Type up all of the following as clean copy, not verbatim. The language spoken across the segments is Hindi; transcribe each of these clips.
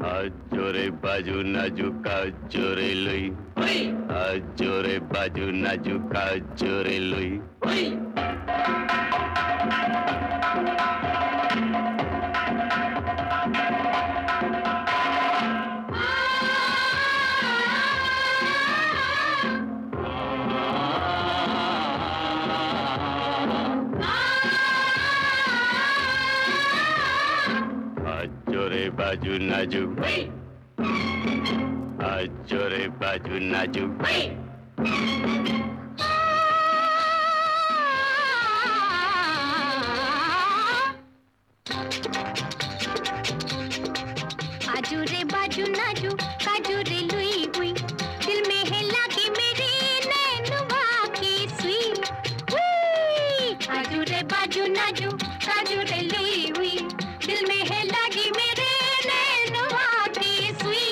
Ajore baju najuka ajore lui. Ajore baju najuka ajore lui. Ajore baju naju. Ajore baju naju. आजूरे बाजू नाजू काजूरे लुई हुई दिल में है लागी मेरे नैनुआ की सुई आजूरे बाजू नाजू काजूरे लुई हुई दिल में है लागी मेरे नैनुआ की सुई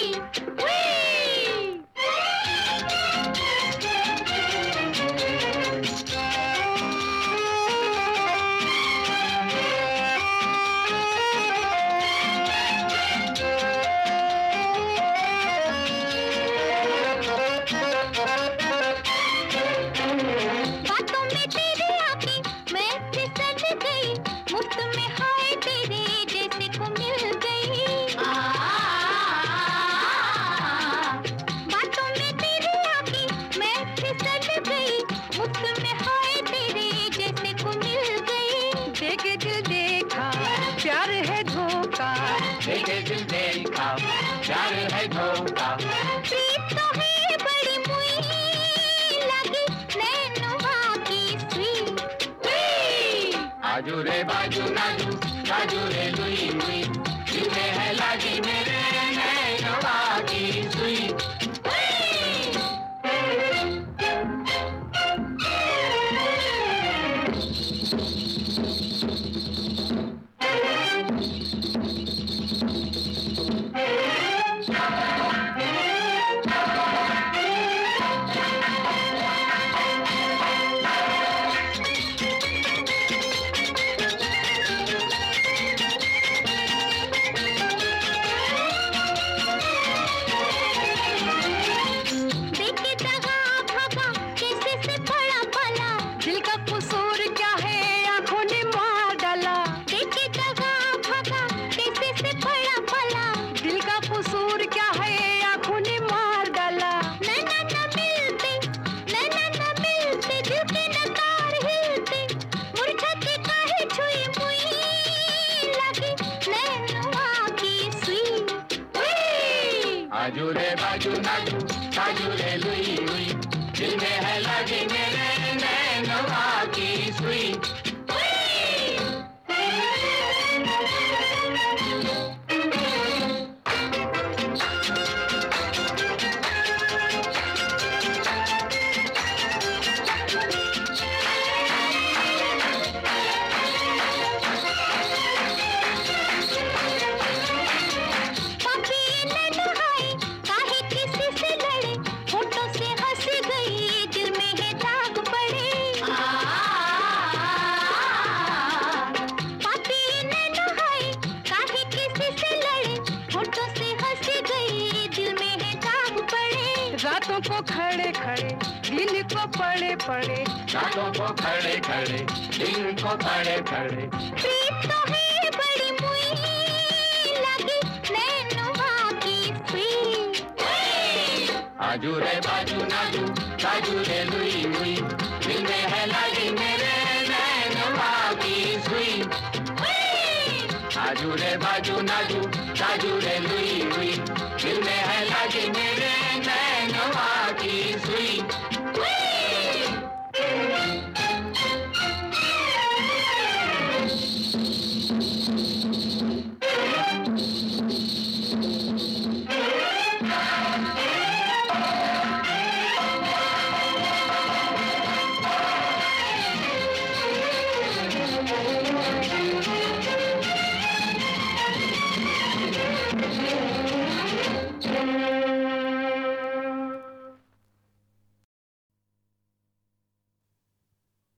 दिल देखा प्यार है धोखा प्रीत तो है बड़ी मुई लगी नैनुआ की सुई आजूरे बाजू नाजू काजूरे लुई हुई दिल में है लागी मेरे नैनुआ की सुई आजूरे बाजू नाजू काजूरे लुई हुई दिल में है लगी मेरे नैनुआ की सुई रातों को खड़े खड़े दिन को पड़े पड़े रातों को खड़े खड़े दिन को पड़े खड़े प्रीत तो है बड़ी मुई लगी नैनुआ की सुई आजूरे बाजू नाजू काजूरे लुई हुई दिल में है लगी मेरे नैनुआ की सुई आजूरे बाजू नाजू काजूरे लुई हुई दिल में है लगी मेरे नैनुआ की सुई Thank you.